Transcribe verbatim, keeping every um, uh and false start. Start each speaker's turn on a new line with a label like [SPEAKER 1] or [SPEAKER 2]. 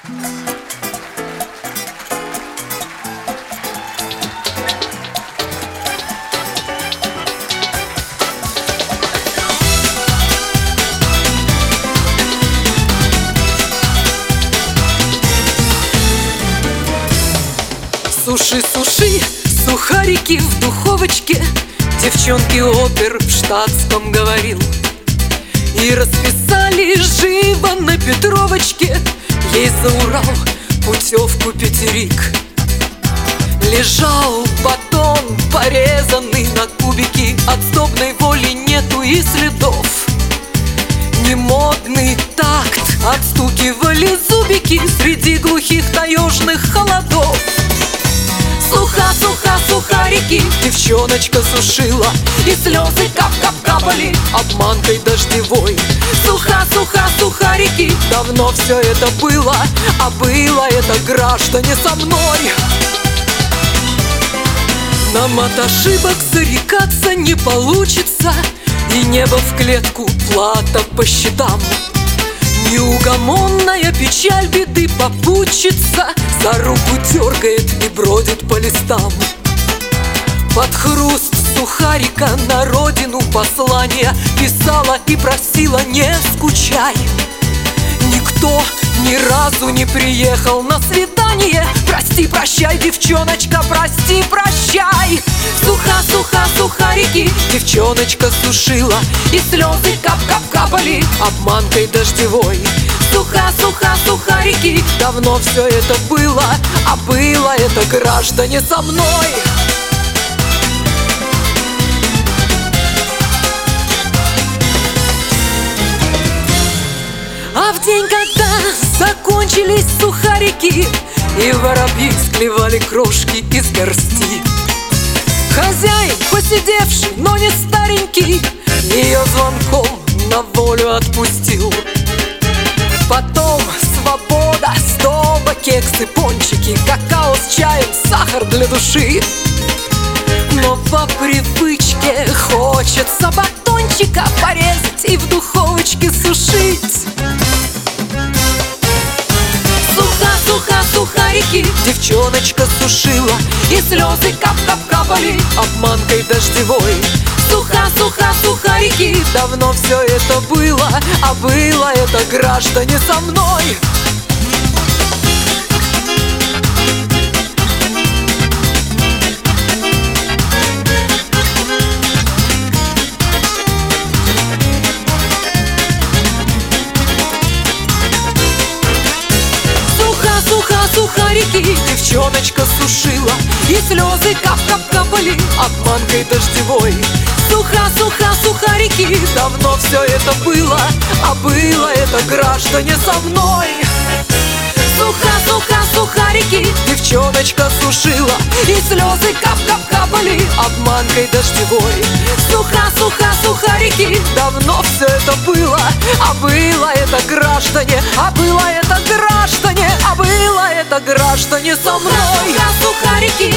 [SPEAKER 1] Суши, суши, сухарики в духовочке. Девчонки опер в штатском говорил. И расписали живо на Петровочке ей за Урал путевку пятерик. Лежал батон, порезанный на кубики. От сдобной воли нету и следов. Немодный такт, отстукивали зубики среди глухих таежных холодов. Суха, суха, сухарики девчоночка сушила, и слезы кап-кап капали обманкой дождевой. Суха, суха, сухарики, давно все это было, а было это, граждане, со мной. Нам от ошибок зарекаться не получится, и небо в клетку, плата по счетам. Неугомонная печаль беды попутчица за руку дергает и бродит по листам. Под хруст сухарика на родину послание писала и просила: не скучай. Никто ни разу не приехал на свидание. Прости, прощай, девчоночка, прости, прощай. Суха, суха, сухарики девчоночка сушила, и слезы кап-кап капали обманкой дождевой. Суха, суха, сухарики, давно все это было, а было это, граждане, со мной. А в день, когда закончились сухарики, и воробьи склевали крошки из горсти, хозяин, посидевший, но не старенький, ее звонком на волю отпустил. Потом свобода, сдоба, кексы, пончики, какао с чаем, сахар для души. Но по привычке хочется батончика порезать и в духовочке сушить. Суха, суха, сухарики девчоночка сушила, и слезы кап-кап капали обманкой дождевой. Суха, суха, сухарики, давно все это было, а было это, граждане, со мной. Сухарики девчоночка сушила, и слезы кап-кап капали обманкой дождевой. Суха, суха, сухарики, давно все это было, а было это, граждане, со мной. Суха, суха, сухарики девчоночка сушила, и слезы кап-кап капали обманкой дождевой. Суха, суха, сухарики, давно все это было, а было это, граждане, а было это, граждане, а было это, граждане, со мной. Суха, сухарики